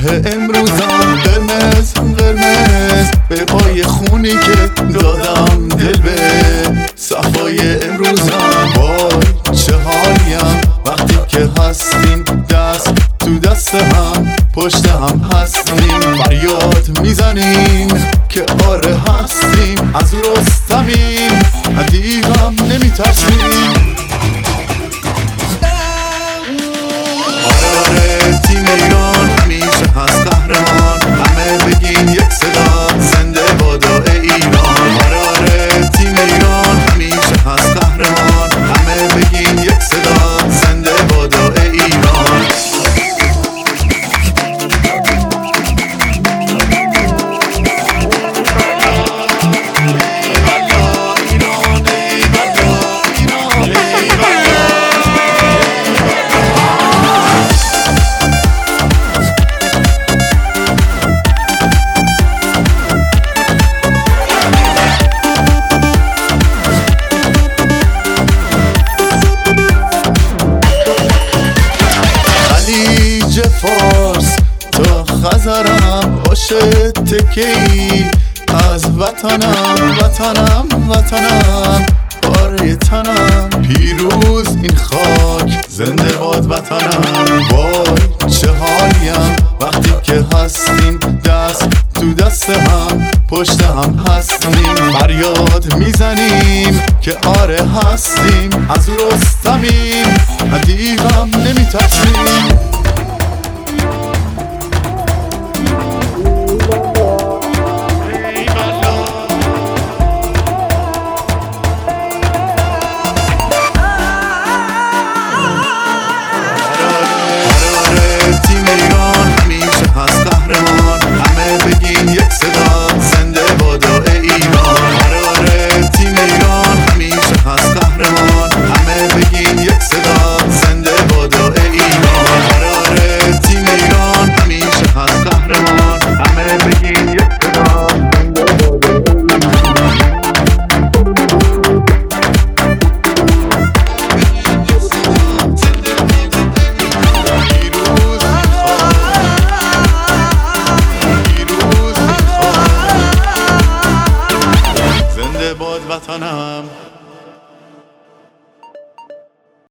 امروزم قرمز قرمز به پای خونی که دادم دل به صفای امروزم. وای چه حالیم وقتی که هستیم دست تو دست هم پشت هم هستیم، فریاد میزنیم که آره هستیم، از رستمیم دیوم نمیترسیم. آره تیم ایران همیشه هست قهرمان، همه بگین یک صدا زنده بادا ایران. آره تیم ایران همیشه هست قهرمان، همه بگین یک صدا زنده بادا ایران. فارس تا خزرم باشه تکی از وطنم وطنم وطنم باره تنم، پیروز این خاک زنده باد وطنم. وای چه حالیم وقتی که هستیم دست تو دست هم پشت هم هستیم، فریاد میزنیم که آره هستیم، از رستمیم دیوم نمیترسیم. زنده باد وطنم.